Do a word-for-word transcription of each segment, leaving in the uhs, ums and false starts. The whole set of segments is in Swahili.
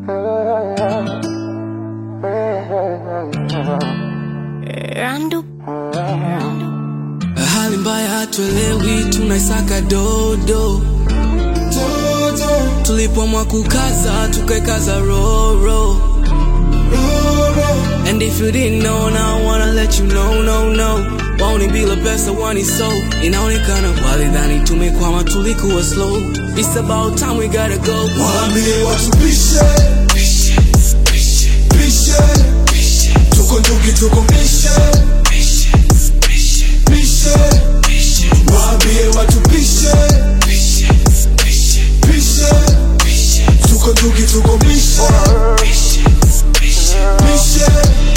Randu hali mbaya hatuelewi, tunaisaka dodo tulipomwa kukaza, tukaikaza roro. And if you didn't know, now I wanna let you know, no, no. Won't bila pesa wani so inaonekana walidhani tumekwama, tulikuwa slow. It's about time we gotta go. Waambie watu pishe, pishe, pishe, pishe. Tuko ndugi, tuko mishe, pishe, pishe, pishe. Waambie watu pishe, pishe, pishe, pishe. Tuko ndugi, tuko mishe, pishe, pishe, pishe.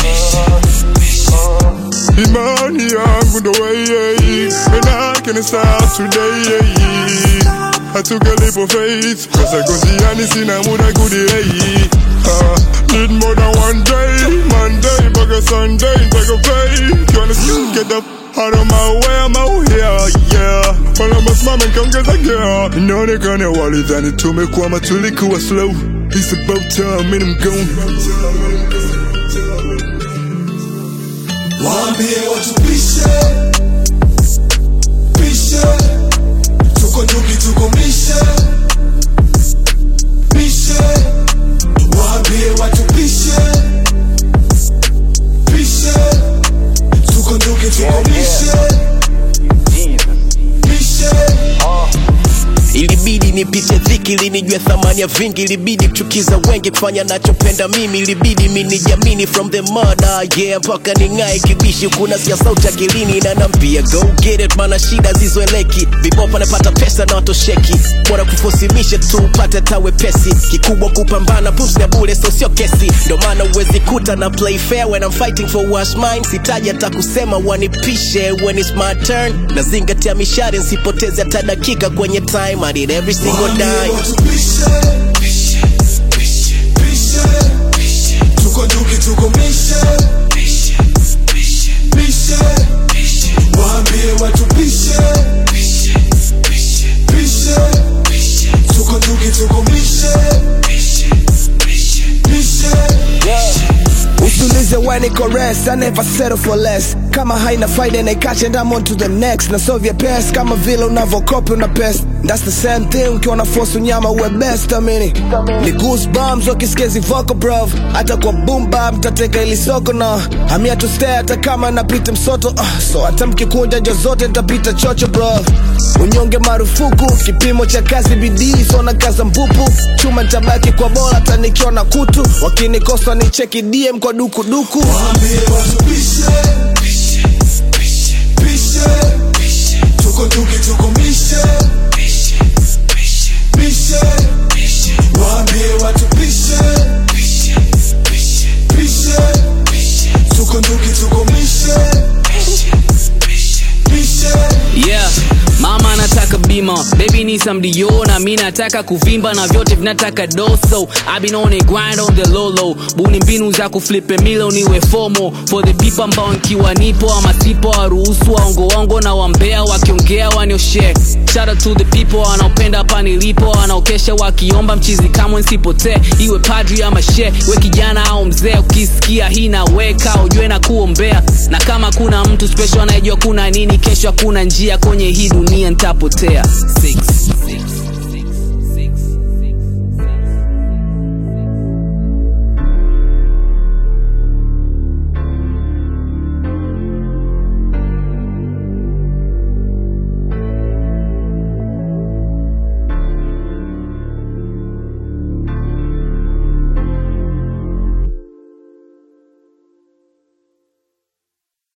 Imani yangu ndo wewe, and I can start today. Hatukalipo faith, kosa konziani sina muda kudilei. Need more than one day, Monday mpaka Sunday mpaka pay. Kiwana siku get up out of my way, I'm out here, yeah. Wala masimame nkaongeza gear. Inaonekana walidhani tumekwama, tulikuwa slow. It's about time and I'm gone. Waambie watu pishe, pishe. Tuko ndugi, tuko mishe, mishe. Waambie watu pishe, pishe. Tuko ndugi, tuko mishe, mishe. Ilibidi nipite dhiki ili nijue thamani ya vingi. Ilibidi kuchukiza wengi kufanya nachopenda mimi. Ilibidi mimi nijiamini from the mother, yeah, mpaka ningae kibishi. Kuna siya sauti akilini na nampia go get it, mana shida zizoeleki. Vibopa napata pesa na watosheki, bora kufosimisha tu upate tawe pesi. Kikubwa kupambana pumsi na bule so sio kesi. Ndo maana uwezi kuta na play fair when I'm fighting for what's mine. Sitaji hata kusema wanipishe when it's my turn. Nazingatia mishari nsipoteze hata dakika kwenye time. I did every single dime. Waambie watu pishe, pishe, pishe, pishe. Tuko ndugi, tuko mishe, pishe, pishe, pishe. Waambie watu pishe, pishe, pishe, pishe. Tuko ndugi, tuko mishe, pishe, pishe, pishe. Usulize when it rest, I never settle for less. Kama haina faida na ikache and I'm on to the next. Na sovya pest, kama vile unavokopi una pest. That's the same thing, ukiwa na force unyama uwe best, amini. Ni goosebumps, wakiskezi vocal bruv. Hata kwa boom bap, mtateka ili soko na I'm here to stay, hata kama napita msoto uh, so hata mkikunja njo zote, nitapita chocho bruv. Unyonge marufuku, kipimo cha kazi bidii, so na kaza mpupu. Chuma nitabaki kwa bola, hata nikiona kutu. Wakinikosa ni cheki D M kwa duku duku. Waambie watu pishe, pishe, pishe, pishe. Tuko ndugi, tuko mishe, pishe, pishe, pishe. Waambie watu pishe, pishe, pishe, pishe. Tuko ndugi, tuko mishe, pishe, pishe, pishe. Yeah, mama nataka bima, baby need some Dior. Na mi nataka kuvimba na vyote vinataka doso. I've been on a grind on the low low. Buni mbinu za kuflipe milo niwe fomo. For the people ambao nkiwa nipo ama sipo, waruhusu waongo wango na wambea wakiongea wanioshe. Shout out to the people wanaopenda hapa nilipo, wanaokesha wakiomba mchizi kamwe nsipotee. Iwe padri ama she, we kijana au mzee, ukisikia hii na weka ujue na kuombea. Na kama kuna mtu special anayejua kuna nini kesho, hakuna njia kwenye hii dunia nitapotea. Six, six.